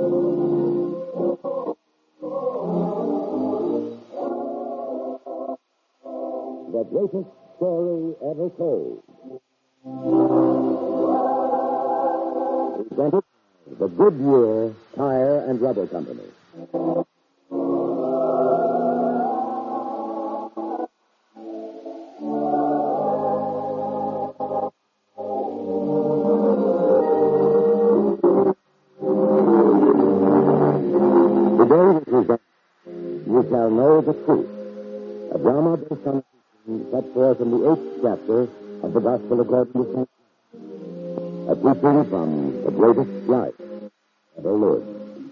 The greatest story ever told. Presented by the Goodyear Tire and Rubber Company. Today we present You Shall Know the Truth, a drama based on set forth in the 8th chapter of the Gospel according to St. John, a teaching from the greatest life ever lived.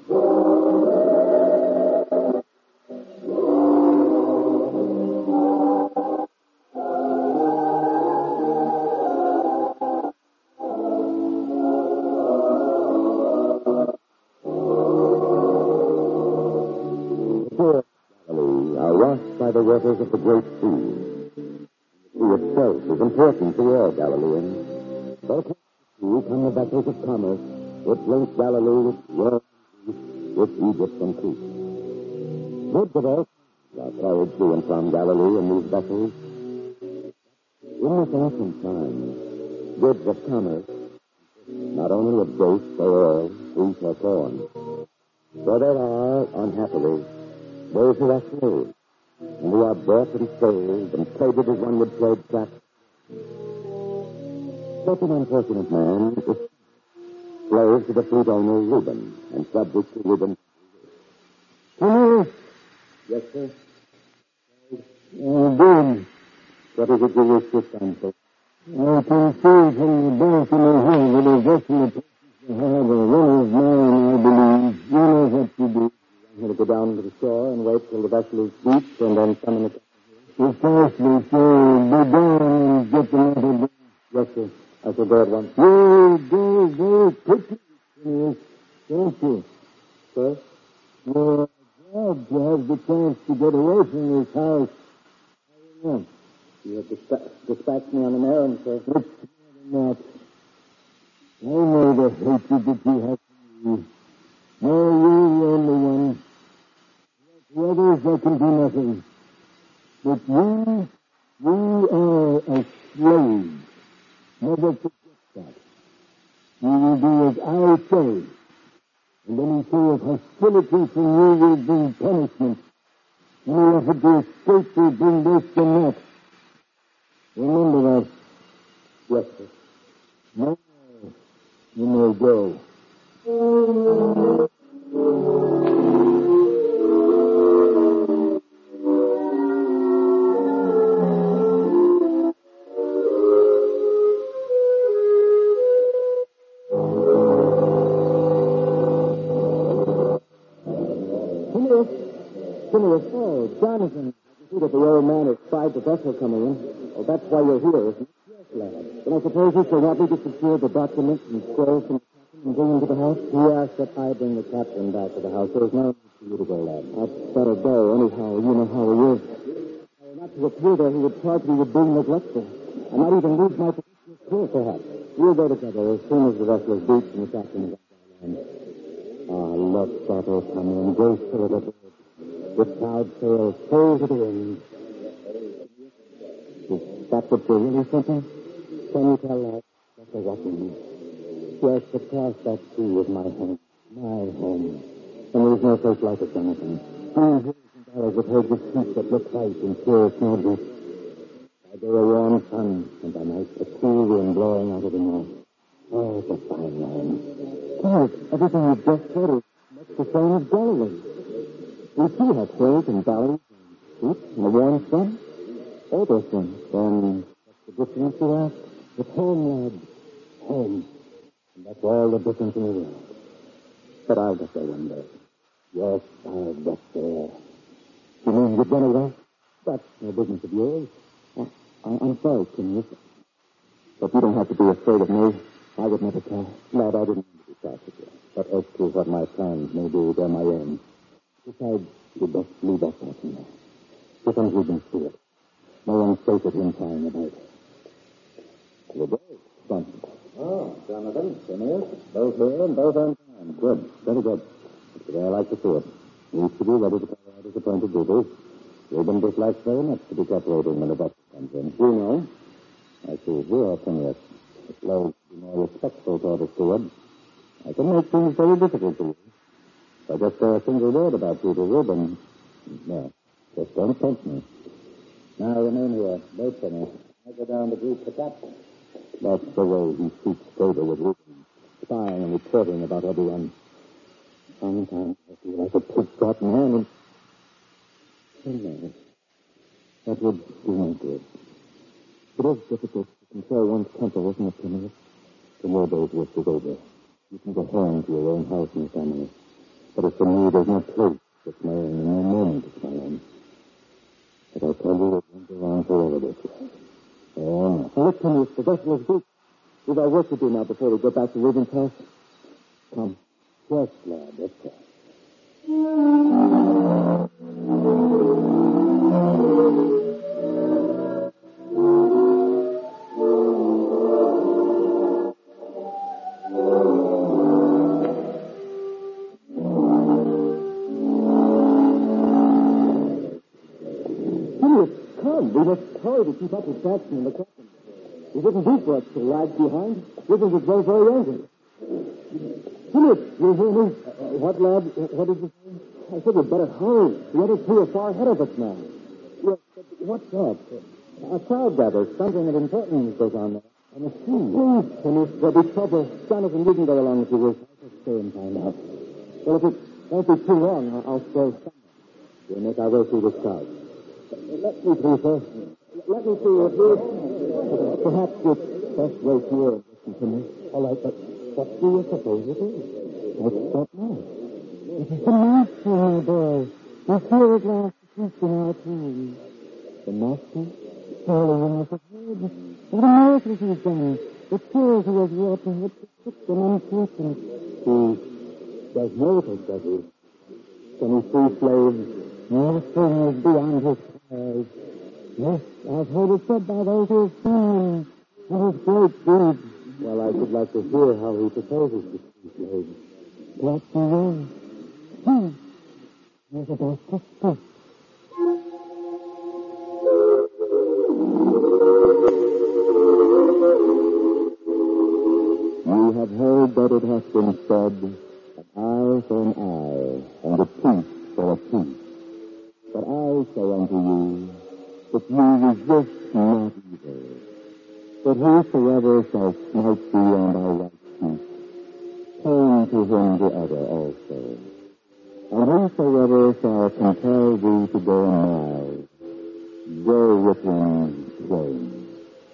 The poor of Galilee are washed by the waters of the great sea. The sea itself is important to all Galileans. Both the sea come the vessels of commerce which link Galilee with Rome, with Egypt and Crete. Goods of all kinds are carried to and from Galilee in these vessels. In this ancient time, goods of commerce, not only of dates or oil, wheat or corn, for there are, unhappily, those who are slaves, and who are bought and sold and traded as one would trade traps. Such an unfortunate man is slave to the fleet owner Reuben, and subject to Reuben's. Hello. Yes, sir. Good. What is it you wish to stand for? I can see from the back of my head that a vessel approaches the harbor. One is mine, I believe. You know what to do. I'm going to go down to the shore and wait till the vessel is beached and then summon the captain. Precisely, sir. Be down and get the matter done. Yes, sir. I shall go at once. You go very quickly, Phineas. Don't you? Sir? You're glad to have the chance to get away from this house. I am. You have dispatched me on an errand, sir. It's not. I know the hatred that you have for me. No, you're the only one. The others, I can do nothing. But you are a slave. Never forget that. You will do as I say. And any show of hostility from you will bring punishment. Any effort to escape will bring this and that. Remember that. Yes, sir. No, you may go. Phineas, oh, Jonathan. I see that the old man has spied the vessel coming in. Oh, that's why you're here, isn't it? Yes, lad. Then I suppose you shall help me to secure the documents and scrolls from the captain and bring them to the house? He asked that I bring the captain back to the house. There's no need for you to go, lad. I'd better go, anyhow. You know how he is. Not to appear there, he would charge me with being neglectful. I might even lose my position as crew, perhaps. We'll go together as soon as the vessel is beached and the captain is on land. Let Sato come in. Go for the bird. With proud sails full to the wind. Is that what you're really thinking? Can you tell that? That's what you mean. Yes, across that sea is my home. My home. And there's no place like it, Jonathan. $200 have heard the sheep that look white and pure snow deep. By day a warm sun, and by night a cool wind blowing out of the north. Oh, it's a fine land. God, everything you've just said is much the same as Galilee. We too have hills and valleys and sheep and a warm sun. All those things. Then what's the difference, you ask? It's home, lad. Home. And that's all the difference in the world. But I'll get there one day. Yes, I'll get there. You mean you've run away? That's no business of yours. I'm sorry, Phineas. But you don't have to be afraid of me. I would never tell. Lad, I didn't mean to be cross with you. But as to what my plans may be, they're my own. Besides, you best leave us out in there. Different reasons to it. No one's safe at him flying about. Good day, Johnson. Oh, Jonathan, Phineas. Both here and both on time. Good. Very good. But I like to see it. You should be ready to carry out his appointed duties. Reuben dislikes very much to be kept waiting when the doctor comes in. You know? I see. Here, Phineas. It's low to be more respectful toward a steward. I can make things very difficult for you. If I just say a single word about you to Reuben, no, just don't tempt me. Now, remain here. Wait for me. I go down to greet the captain. That's the way he speaks further with Reuben, spying and reporting about everyone. Sometimes I feel like a pig-shot man, and no, that would do no good. It is difficult to control one's temper, isn't it, Phineas? The war days work is over. You can go home to your own house and family. But as for me, there's no place that's my own and no moment is my own. But I tell you, it won't go on forever this way. Oh, no. Now, look, Phineas, the vessel is good. We've our work to do now before we go back to Reuben's house. Come. Yes, lad, that's right. We must hurry to keep up with Jackson and the captain. It wouldn't do for us to lag behind. Rivers would grow very angry. Philip, you hear me? What, lad? What did you say? I said we'd better hurry. The other two are far ahead of us now. Yes, but what's that? A crowd gathers. Something of importance goes on there. I must see. Please, Philip, there'll be trouble. Jonathan, you can go along if you wish. I'll just stay and find out. Well, if it won't be too long, I'll stay somewhere. We'll make our way through this crowd. Let me see, sir. Let me see if you... Perhaps it's best wait here and listen to me. All right, but what do you suppose it is? I don't know. It is the master, my boy. He's here at last to teach in our time. The master? Surely you must have heard. What a miracle he's done. The cures he has wrought to help the sick and unfortunate. He does miracles, does he? Can he free slaves? Nothing is beyond his powers. Yes, I've heard it said by those who have seen his great deeds. Well, I should like to hear how he proposes to free slaves. What do you know? He's about to speak. You have heard that it has been said, an eye for an eye, and a tooth for a tooth. But I say unto you, that you resist not evil. But whosoever shall smite thee on thy right cheek, turn to him the other also. And whosoever shall compel thee to go a mile, go with him twain.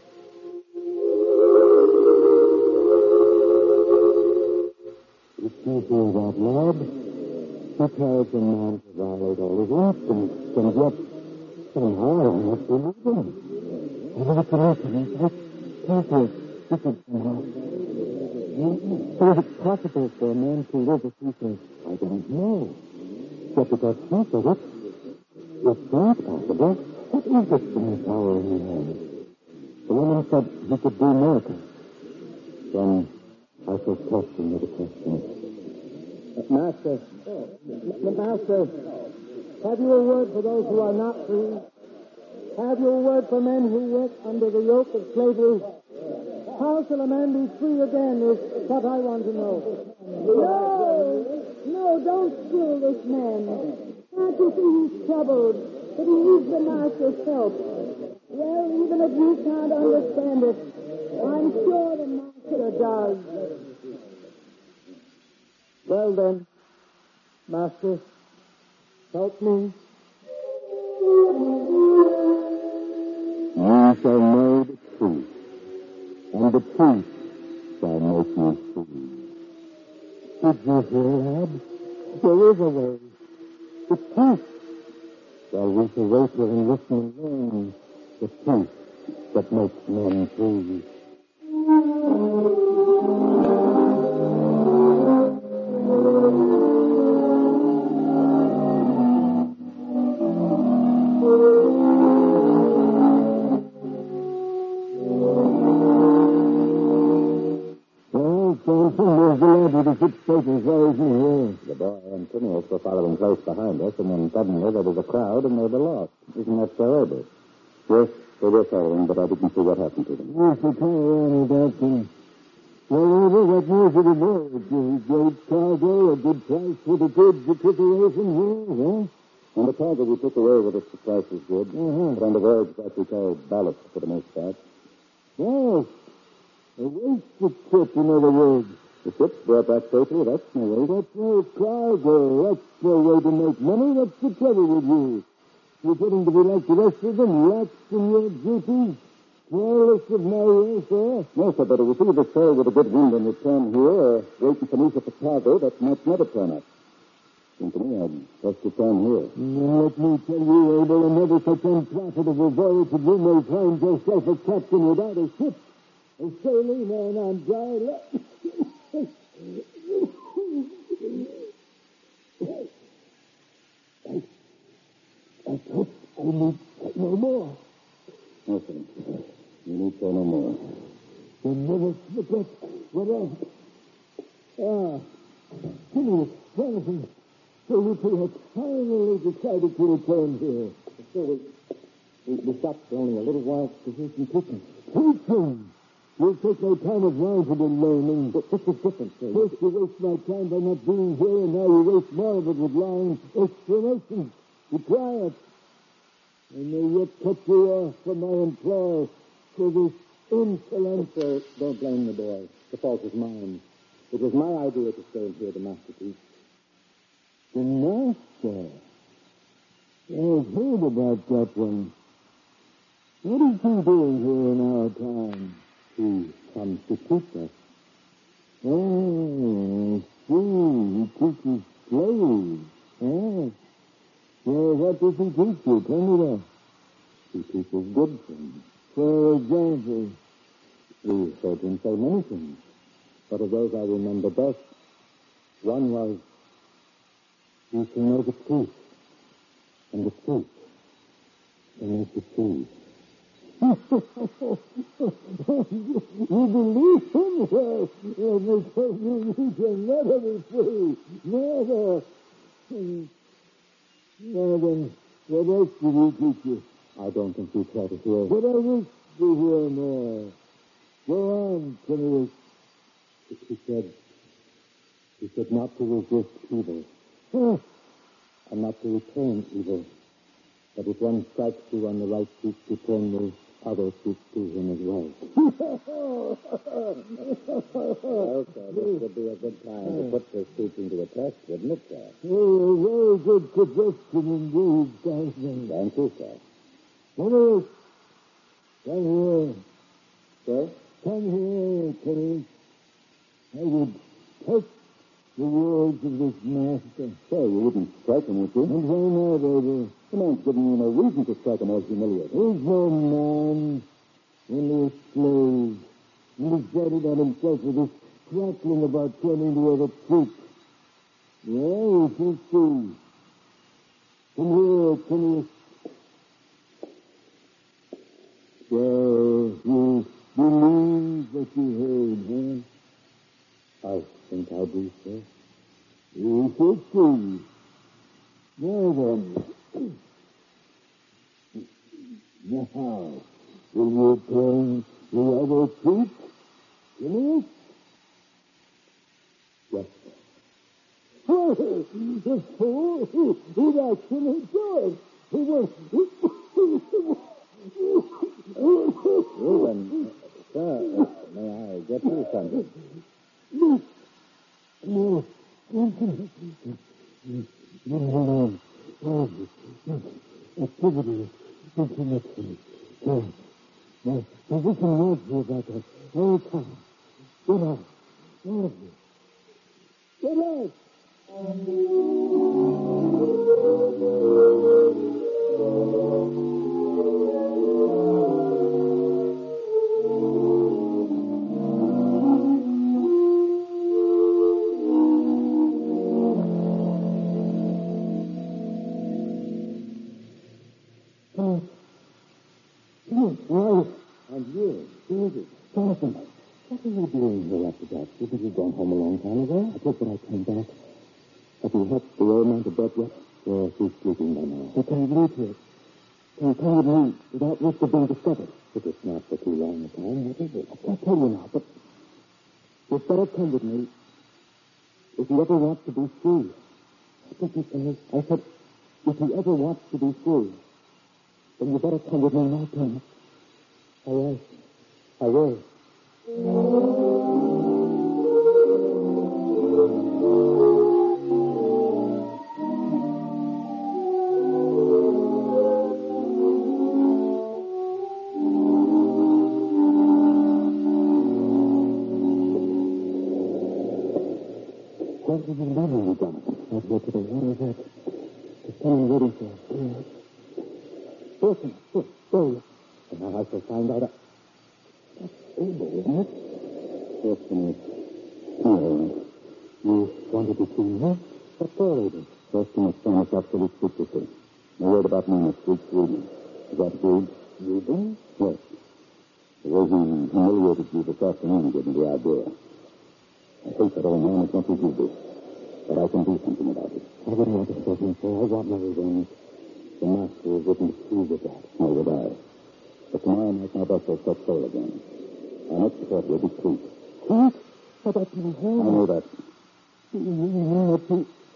If you hear that, lad, he tells a man to violate all his instincts, and yet somehow I must believe him. Whatever can happen, this is somehow. So is it possible for a man to live as he says? I don't know. Yet because he said it, it's not possible. What is this strange power he has? The woman said he could do miracles. Then I shall question with a question. Master, have you a word for those who are not free? Have you a word for men who work under the yoke of slavery? How shall a man be free again is what I want to know. No, don't kill this man. Can't you see he's troubled, that he needs the master's help? Well, even if you can't understand it, I'm sure the master does. Well, then, Master, help me. You shall know the truth, and the truth shall make you free. Did you hear, lad? There is a way. The truth. Well, we shall wait here and listen and learn the truth that makes men free. There's the lad with the ship's papers very isn't here. The boy and Phineas were following close behind us, and then suddenly there was a crowd, and they were lost. Isn't that so, Abel? Yes, they were following, but I didn't see what happened to them. Yes, the caravan is acting. Well, Abel, what news of the boat? A great cargo, a good price for the goods you took away from here, huh? And the cargo we took away with us, the price was good. Uh-huh. But on the voyage back, we carried ballast for the most part. Yes. A wasted trip, in other words. The ship's brought back safely, that's no way. That's no cargo. That's no way to make money. What's the trouble with you? You're getting to be like the rest of them, lax in your duties, careless of my welfare. No, sir, but if we see the sail with a good wind and return here, or waiting for news of the cargo, that might never turn up. Seems to me I'd best return here. Now, let me tell you, Abel, another such unprofitable voyage that you may find yourself a captain without a ship, a sailing man on dry land. I hope I need say no more. No, sir. You need say no more. You never forget what else. Phineas, Jonathan, so you two have finally decided to return here. So we stopped for only a little while to hear some preaching. Preaching? You'll take no time of mine for the learning. But this is different, sir. First you waste my time by not being here, and now you waste more of it with lying explanations. Be quiet. I may yet cut you off from my employ for this insolence. Sir, don't blame the boy. The fault was mine. It was my idea to stay and hear the masterpiece. The master? I've heard about that one. What is he doing here in our time? He comes to teach us. Oh, I see. He teaches slaves. Yes. Well, what does he teach you? Tell me that. He teaches good things. For example? We heard him say many things. But of those I remember best, one was, you shall know the truth, and the truth shall make you free. You believe him? Well, let me tell you, you can never be free. Never. Now then, what else did he teach you? I don't think you try to hear. But I wish to hear more. Go on, Phineas. He said not to resist evil, Huh. and not to return evil. But if one strikes you on the right cheek, to turn the other cheek to him as well. Well, sir, this would be a good time to put this teaching to a test, wouldn't it, sir? Oh, a very good suggestion indeed, Desmond. Thank you, sir. Phineas, come here. Sir? Come here, Phineas. I would test the words of this master. Sir, you wouldn't strike him, would you? And why not, Abel? The man's giving you no reason to strike him or humiliate him. He's no man, only a slave. And he's brought it on himself with this crackling about turning the other cheek. Well, we shall see. Come here, Phineas. So, you believe what you heard, huh? I think I do, sir. You shall see. Now then. Now, will you turn the other cheek? Phineas? Yes, Oh, the fool! He'd actually do it! He was... Reuben, sir, may I get you something? No. No. Activity. Intimacy. Now, we can work here about that. Oh, come. Get out. Get out. And you, who is it? Jonathan, what are you doing here after Jack? Didn't you gone home a long time ago? I just when I came back. Have you helped the old man to bed yet? Yes, he's sleeping by now. I can't leave here. Can you come with me without risk of being discovered? If it's not for too long a time, what is it? I can't tell you now, but you'd better come with me if he ever wants to be free. What did you say? I said, if he ever wants to be free, then you better come with me now, Thomas. All right. I will. What did you do when you got it? I'd go to the water's edge. There's someone waiting for us. Listen, there you are. And now I shall find out. That's Abel, isn't it? Yes, Jimmy. You wanted to see me? What for, Abel? First thing is promised absolute secrecy. No word about me in the streets reading. Is that agreed? Reading? Yes. The way he humiliated you this afternoon gave me the idea. I hate that old man as much as you do. But I can do something about it. I wouldn't want to hurt him, sir. I want no revenge. The master is written to prove with that. No, would I. But tomorrow night my vessel sets sail again. Our next port will be Crete. Crete? Oh, that's my home. I know that. You know that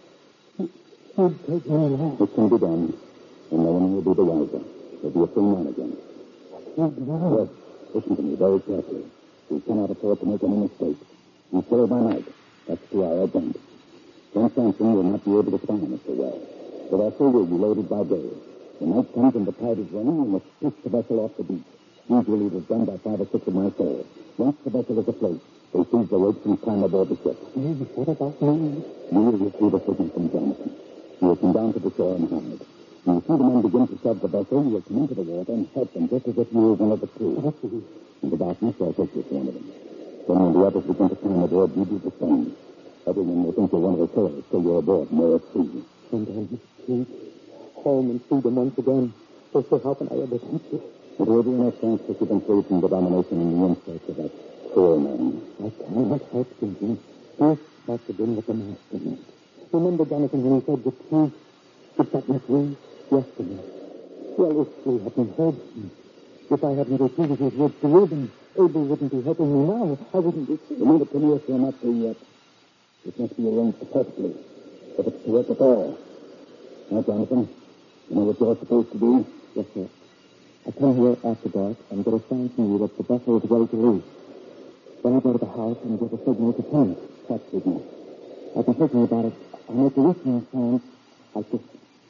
you'd take me alive. It can be done, and no one will be the wiser. You'll be a free man again. Yes, listen to me very carefully. We cannot afford to make any mistakes. You sail by night. That's 2 hours bend. Then Sampson will not be able to find us so well. The vessel will be loaded by day. The night comes and the tide is running, you must push the vessel off the beach. Usually it is done by 5 or 6 of my sailors. Once the vessel is afloat, they seize the ropes and climb aboard the ship. What about me? You will receive a signal from Jonathan. You will come down to the shore and hide. When you see the men begin to shove the vessel, you will come into the water and help them just as if you were one of the crew. In the darkness, I'll take you to one of them. Then when the others begin to climb aboard, you do the same. Everyone will think you're one of the sailors, so you're aboard and they're at sea. And then Crete, home and freedom once again. So how can I ever thank you? It will be enough thanks that you've been free from the domination and the insults of that cruel man. I cannot help thinking this must have been what the master meant. Remember, Jonathan, when he said the truth would set me free yesterday? Well, if we hadn't heard him, if I hadn't repeated his words to Reuben, Abel wouldn't be helping me now. I wouldn't be free. Remember, Phineas, you're not free yet. It must be arranged perfectly, if it's to work at all. Now, Jonathan, you know what you're supposed to do? Yes, sir. I come here after dark and get a sign from you that the vessel is ready to leave. Then I go to the house and give a signal to Thomas. That's with me. I've been thinking about it. I make a listening sound like this.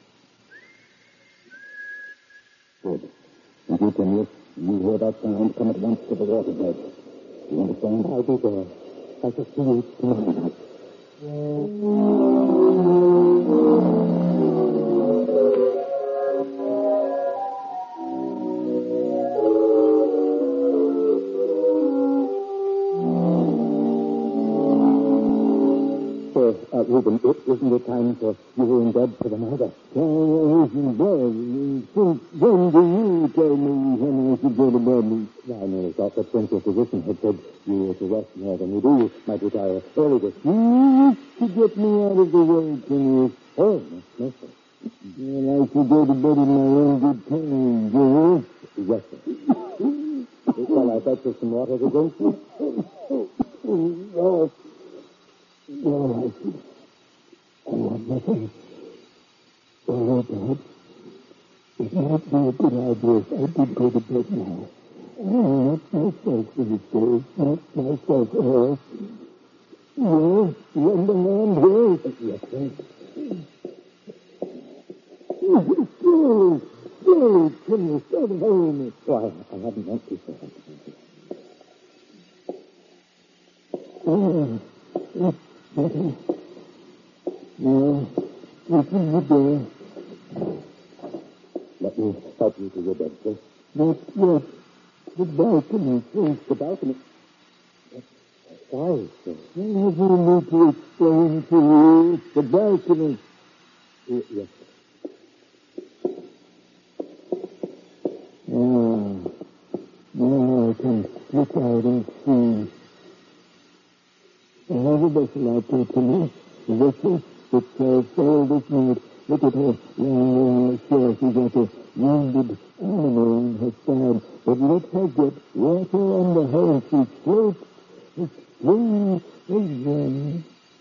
Good. And you, Phineas, you hear that sound, come at once to the water's edge. You understand? I'll be there. I shall see you tomorrow night. Reuben, isn't it time for you in bed for the night? Oh, in bed? Since when do you tell me when I should go to bed? I merely thought that since your physician had said you were to rest more than you do, you might retire early this morning. To get me out of the way, can you? Oh, no, sir. Well, I should go to bed in my own good time, Joe. Yes, sir. Shall I fetch you some water to drink? Oh. No, I want nothing. Oh, perhaps it might be a good idea if I did go to bed now. Oh, not myself these days, not myself, Earl. Yes, you understand, yes. Yes, sir. Surely, can you start hurrying me? Oh, I haven't meant to, sir. Oh, nothing. No, open the door. Let me help you to your bed, sir. Not yet. The balcony first. The balcony? Sorry, sir. I have no need to explain to you. It's the balcony. Yes, sir. Now I can look out and see. I have a vessel out there tonight. A vessel that sailed this night. Look at her lying on the shore. She's got a wounded animal in her side. But let her get water under her and she floats as free as them.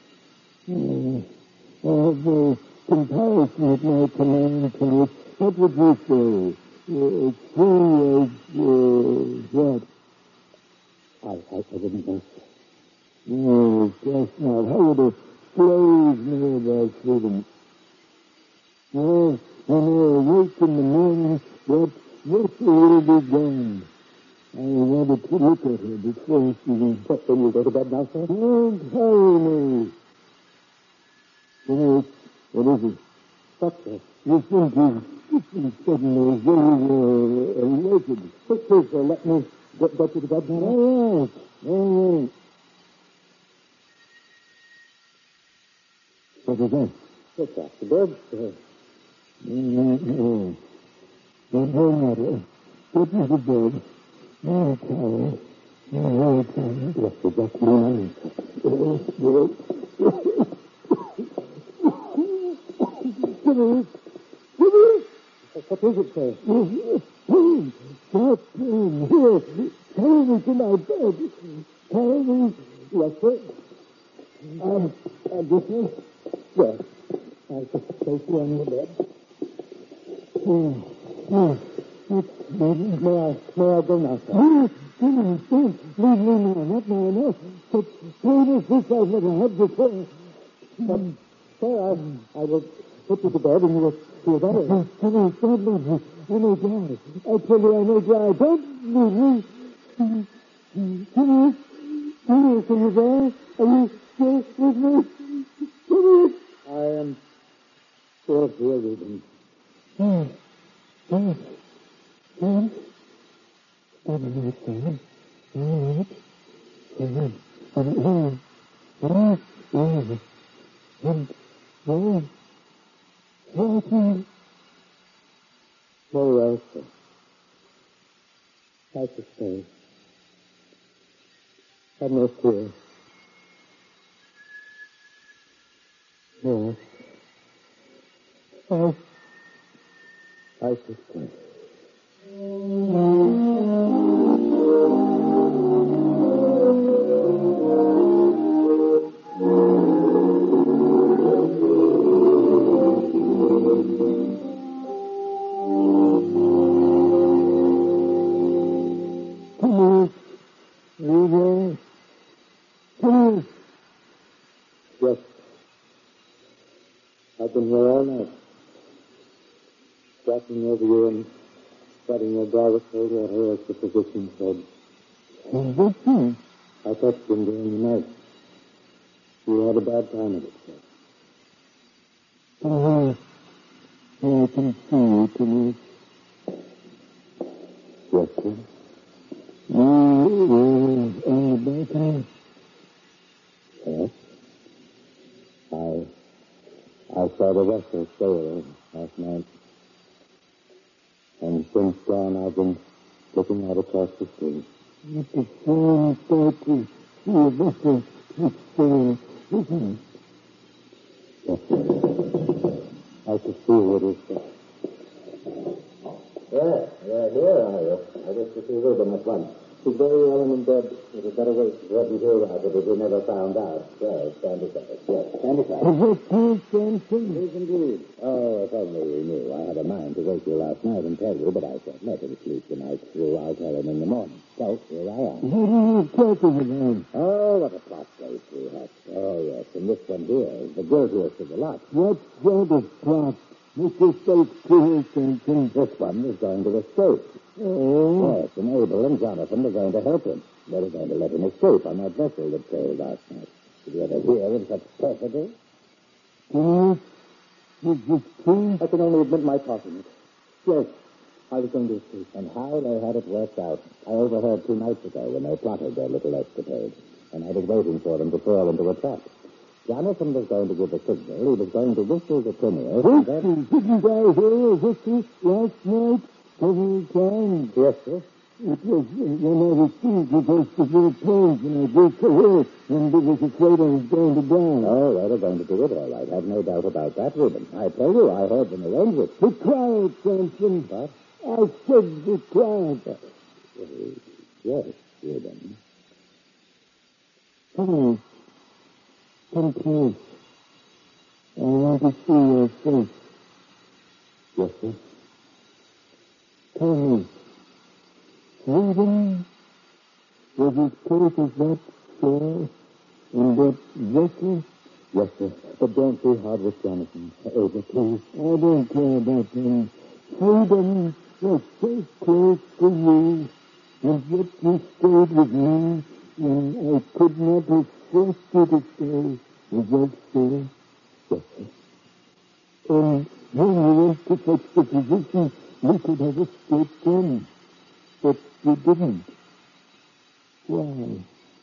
I have a comparison at my command, Thomas. What would you say? As free as, what? I didn't know so. No, guess not. How would a slave know about freedom? Well, when I awake in the morning, that vessel will be gone. I wanted to look at her before she was... But then you go to bed now, sir? Don't hurry me. What is it? What, sir? You think he's suddenly very awakened. Please, sir, let me get you to bed now. All right. What is that? It's after bed, sir. No. Don't matter. Get me to bed. No, Carol. No, Carol. Yes, sir, just a moment. What is it, sir? Stop pain. Here. Carry me to my bed. Carry me. Yes, sir. This way? Yes. I just place you on your bed. May I go now, sir? Don't. Leave me now. Not now. No. Such pain as this I've never had before. But, sir, I will put you to bed and you will feel better. Please, don't leave me. I may die. I tell you, I may die. Don't leave me. Please, are you there? Are you still with me? Please. I am still here, Reuben. Sam. Sam? Stop a minute, Sam. All right. Very well, sir. I sustain. Have no fear. Yes. I sustain. Yes. I've been here all night. Watching over you and studying your daughter's shoulder hair, as the physician said. I touched him during the night. You had a bad time of it, sir. I can see you tonight. Yes, sir. On the balcony? Yes. I saw the vessel sail last night. And since dawn, I've been looking out across the sea. It's the same thought to see a vessel sail, isn't it? Yes, sir. I could see what is there. Yeah, here are you. I wish to see Reuben at once. She's very ill and in bed. It had better wait for what we do about it if we never found out. Yes, stand aside. Yes, stand aside. Is it true, Samson? Yes, indeed. Oh, if only you knew. I had a mind to wake you last night and tell you, but I said, let him sleep the night through. I'll tell him in the morning. So, here I am. What are you talking about? Oh, what a plot place we have. Oh, yes, and this one here is the guiltiest of the lot. What sort of plot? Mr. Samson. This one is going to escape. Oh. Yes, and Abel and Jonathan are going to help him. They're going to let him escape on that vessel that sailed last night. Did you ever hear of such perfidy? Yes. Is this true? I can only admit my part in it. Yes, I was going to escape. And how they had it worked out. I overheard 2 nights ago when they plotted their little escapade. And I was waiting for them to fall into a trap. Jonathan was going to give a signal. He was going to whistle the Phineas. Didn't I hear a whistle last night several times? Yes, sir. It was when I received the first severe pains and I grew so ill and was afraid I was going to die. Oh, well, they're going to do it all right. I've no doubt about that, Reuben. I tell you, I heard them arrange it. Be quiet, Samson. What? I said be quiet. Yes, Reuben. Come close. I want to see your face. Yes, sir. Tell me, freedom was as close as that shore and that vessel? Yes, sir. But don't be hard with Jonathan. Over, please. I don't care about them. Freedom was so close to you, and yet you stayed with me when I could not have forced you to stay. Is that so? Yes, sir. And when you went to fetch the physician, you could have escaped then. But you didn't. Why?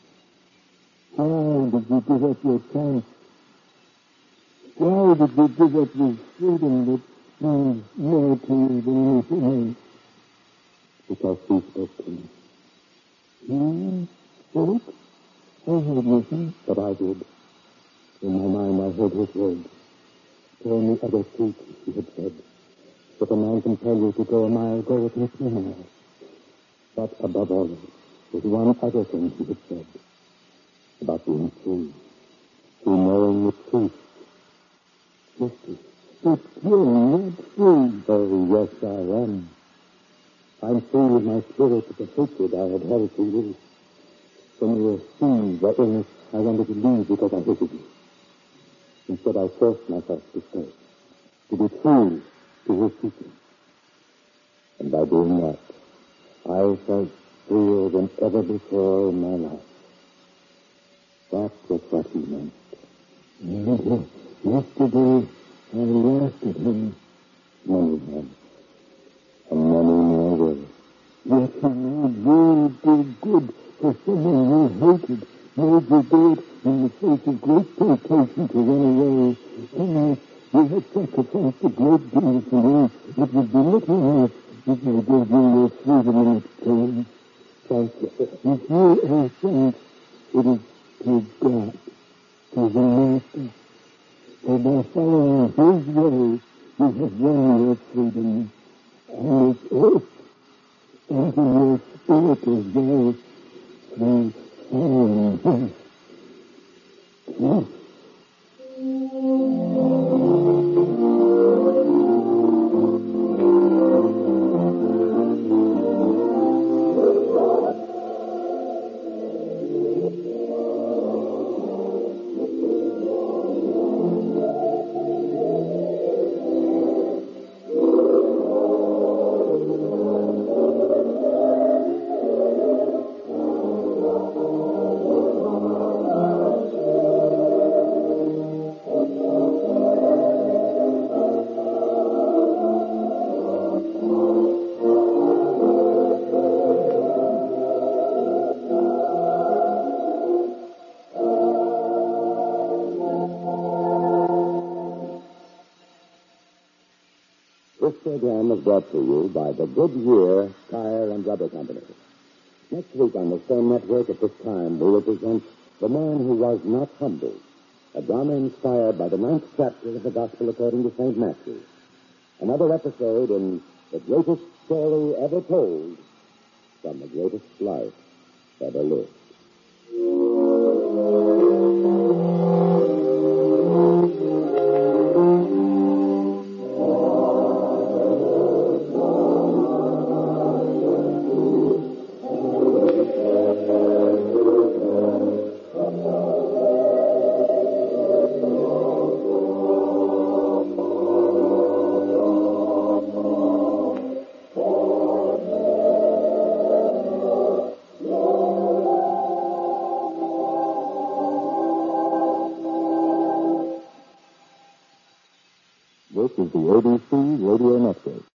Why did you give up your chance? Why did you give up your freedom that means more to you than anything else? Because he spoke to me. You spoke? I heard nothing. But I did. In my mind, I heard his words. Tell me other truth, he had said. If a man can tell you to go a mile, go with him 2 miles. But above all, there's one other thing he had said. About being free. Free knowing the truth. Justice. But you're not free. Oh, yes, I am. I'm free with my spirit of the hatred I had held for you. When you were seized by illness, I wanted to leave because I hated you. Instead, I forced myself to stay. To be true to his teaching. And by doing that, I felt freer than ever before in my life. That was what he meant. Yesterday, I laughed at him. Many men. And many more will. Yet he made you do good for someone you hated. Made you do it in the face of great temptation to run away. And you had sacrificed a great deal for me. It would be little enough if I gave you your freedom in exchange. Thank you. If you are thanks, it is to God, to the Master. For by following his way, you have won your freedom. And its earth, and in your spirit as well, through following his truth. This program is brought to you by the Goodyear Tire and Rubber Company. Next week on the same network at this time, we will present The Man Who Was Not Humbled, a drama inspired by the 9th chapter of the Gospel according to St. Matthew. Another episode in the greatest story ever told from the greatest life ever lived. This is the ABC Radio Network.